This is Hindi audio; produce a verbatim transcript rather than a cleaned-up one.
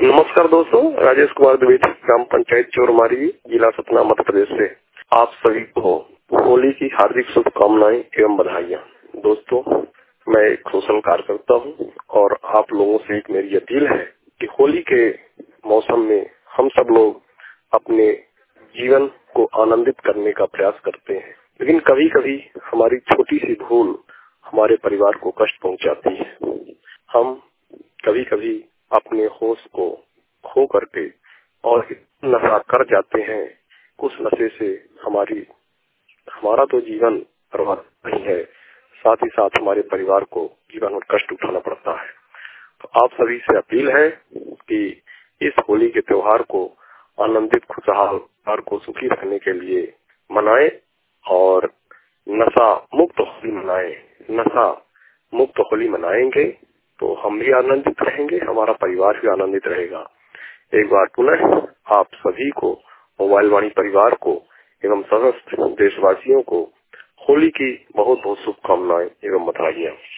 नमस्कार दोस्तों, राजेश कुमार द्विवेदी, ग्राम पंचायत चोरमारी, जिला सतना, मध्य प्रदेश से आप सभी को होली की हार्दिक शुभकामनाएं एवं बधाइयां। दोस्तों, मैं एक सोशल कार्यकर्ता हूं और आप लोगों से एक मेरी अपील है कि होली के मौसम में हम सब लोग अपने जीवन को आनंदित करने का प्रयास करते हैं, लेकिन कभी कभी हमारी छोटी सी भूल हमारे परिवार को कष्ट पहुंचाती है। हम कभी कभी अपने होश को खो करके और नशा कर जाते हैं। उस नशे से हमारी हमारा तो जीवन बर्बाद नहीं है, साथ ही साथ हमारे परिवार को जीवन में कष्ट उठाना पड़ता है। तो आप सभी से अपील है कि इस होली के त्योहार को आनंदित, खुशहाल और को सुखी रखने के लिए मनाएं और नशा मुक्त होली मनाएं। नशा मुक्त होली मनाएंगे तो हम भी आनंदित रहेंगे, हमारा परिवार भी आनंदित रहेगा। एक बार पुनः आप सभी को, मोबाइल वाणी परिवार को एवं समस्त देशवासियों को होली की बहुत बहुत शुभकामनाएं एवं बधाइयां।